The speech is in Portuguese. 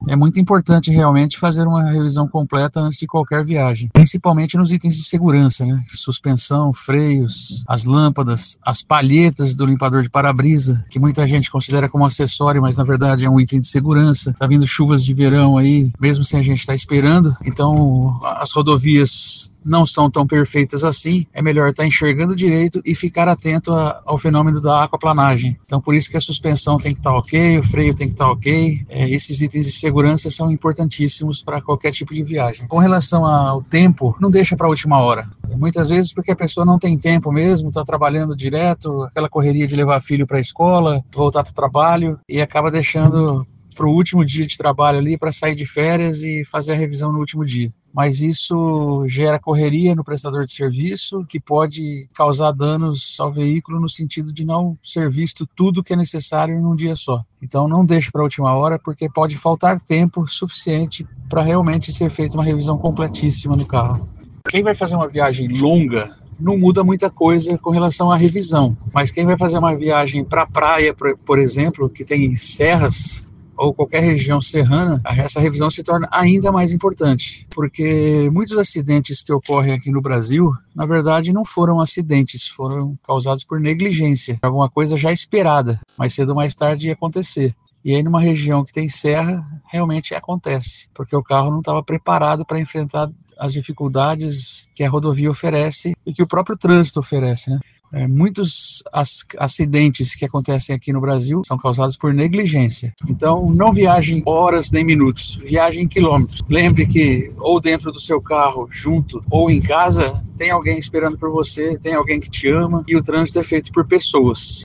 É muito importante realmente fazer uma revisão completa antes de qualquer viagem, principalmente nos itens de segurança, né? Suspensão, freios, as lâmpadas, as palhetas do limpador de para-brisa, que muita gente considera como acessório, mas na verdade é um item de segurança. Tá vindo chuvas de verão aí, mesmo sem a gente estar esperando, então as rodovias não são tão perfeitas assim, é melhor estar enxergando direito e ficar atento ao fenômeno da aquaplanagem. Então por isso que a suspensão tem que estar ok, o freio tem que estar ok, esses itens de segurança são importantíssimos para qualquer tipo de viagem. Com relação ao tempo, não deixa para a última hora. Muitas vezes porque a pessoa não tem tempo mesmo, está trabalhando direto, aquela correria de levar filho para a escola, voltar para o trabalho e acaba deixando para o último dia de trabalho ali para sair de férias e fazer a revisão no último dia. Mas isso gera correria no prestador de serviço, que pode causar danos ao veículo no sentido de não ser visto tudo que é necessário em um dia só. Então não deixe para a última hora, porque pode faltar tempo suficiente para realmente ser feita uma revisão completíssima no carro. Quem vai fazer uma viagem longa não muda muita coisa com relação à revisão, mas quem vai fazer uma viagem para a praia, por exemplo, que tem serras, ou qualquer região serrana, essa revisão se torna ainda mais importante, porque muitos acidentes que ocorrem aqui no Brasil, na verdade não foram acidentes, foram causados por negligência, alguma coisa já esperada, mais cedo ou mais tarde ia acontecer. E aí numa região que tem serra, realmente acontece, porque o carro não estava preparado para enfrentar as dificuldades que a rodovia oferece e que o próprio trânsito oferece, né? Muitos acidentes que acontecem aqui no Brasil são causados por negligência. Então, não viajem horas nem minutos, viajem quilômetros. Lembre que ou dentro do seu carro, junto, ou em casa, tem alguém esperando por você, tem alguém que te ama e o trânsito é feito por pessoas.